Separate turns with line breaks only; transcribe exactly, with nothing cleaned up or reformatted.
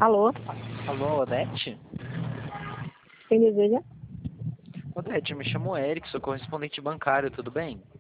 Alô?
Alô, Odete?
Quem deseja?
Odete, me chamo Eric, sou correspondente bancário, tudo bem?